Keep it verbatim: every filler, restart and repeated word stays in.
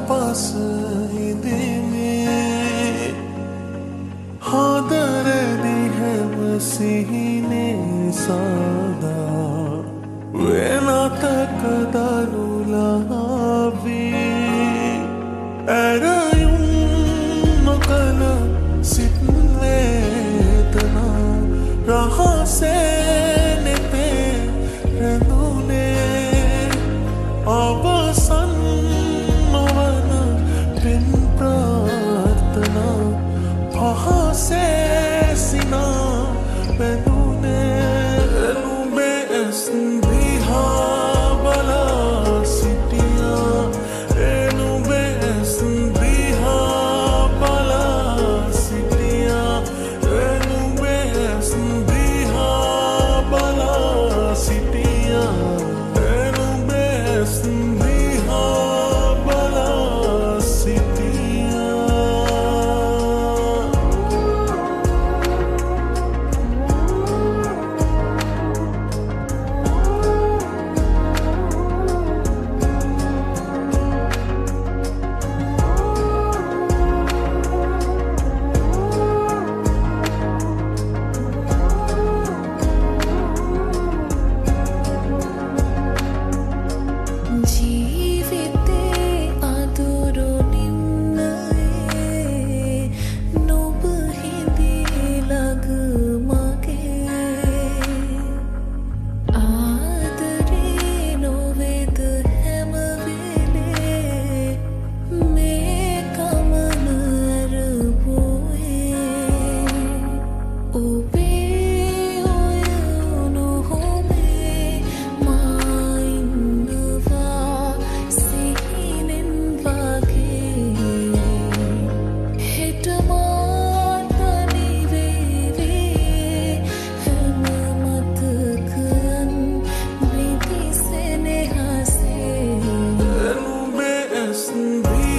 පස හිඳිමේ හදරදි හැම සිහිනේ සාදා වෙනතක දරුලාවී ඇරයුම් නොකළ සිත් වේදනා රහසේ නෙතේ රැඳුනේ අවසන් නොවන පින් ප්‍රාර්ථනා පහසේ සිනා පැදුනේ නුඹේ ඇස් දිහා බලා සිටියා නුඹේ ඇස් දිහා බලා සිටියා නුඹේ ඇස් දිහා බලා සිටියා නුඹේ ඇස් දිහා බලා සිටියා ජීවිතේ අඳුරු නිම්නයේ නුඹ හිඳී ළඟ මගේ ආදරේ නොවේද හැම වෙලේ මේ ගමන අරබුවේ ඔබේ ඔය නොහොමේ මා ඉන්නවා සිහිනෙන් වගේ හෙට මා තනි වේවි හැම මතකයන් විදි සෙනෙහසේ නුඹේ ඇස් දිහා